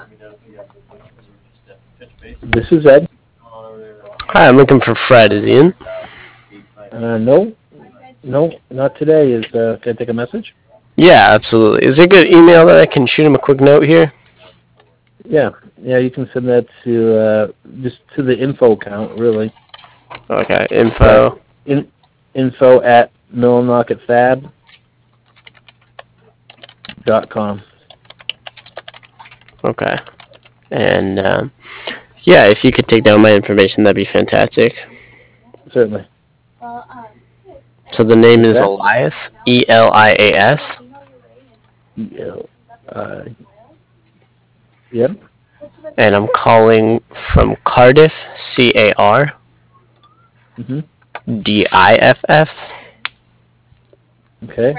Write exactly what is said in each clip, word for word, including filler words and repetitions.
This is Ed. Hi, I'm looking for Fred. Is he in? Uh, no, no, not today. Is uh, can I take a message? Yeah, absolutely. Is there a good email that I can shoot him a quick note here? Yeah, yeah. You can send that to uh, just to the info account, really. Okay, info. In, info at millknocketfab dot com. Okay. And, um, yeah, if you could take down my information, that'd be fantastic. Certainly. So the name is that? Elias, E L I A S. Yeah. Uh, yep. And I'm calling from Cardiff, C A R Mm-hmm. D I F F. Okay.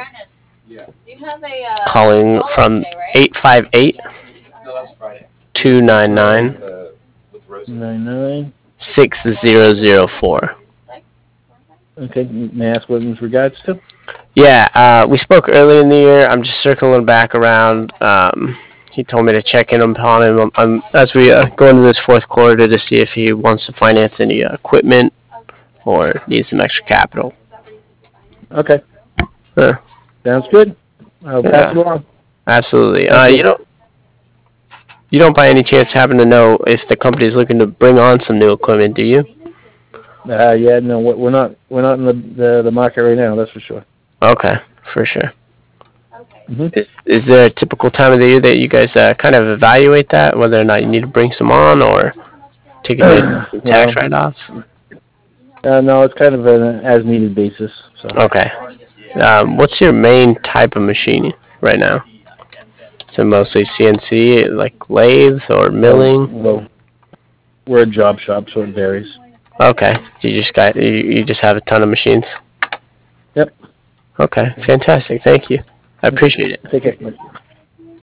Calling from eight five eight, two nine nine, Nine nine. six zero zero four. Okay. May I ask what in regards to? Yeah, uh, we spoke earlier in the year. I'm just circling back around. Um, he told me to check in upon him um, um, as we uh, go into this fourth quarter to see if he wants to finance any uh, equipment or needs some extra capital. Okay. Huh. Sounds good. I'll Yeah. pass it along. Absolutely. Uh, Thank you. you don't. You don't by any chance happen to know if the company is looking to bring on some new equipment, do you? Uh, yeah, no, we're we're not we're not in the, the the market right now. That's for sure. Okay, for sure. Mm-hmm. Is, is there a typical time of the year that you guys uh, kind of evaluate that, whether or not you need to bring some on or take a well, tax write-offs? Uh, no, it's kind of an as-needed basis. So. Okay. Um, what's your main type of machine right now? So mostly C N C, like lathes or milling? Well, we're a job shop, so it varies. Okay. You just got you, you just have a ton of machines? Yep. Okay. Fantastic. Thank you. I appreciate it. Take care.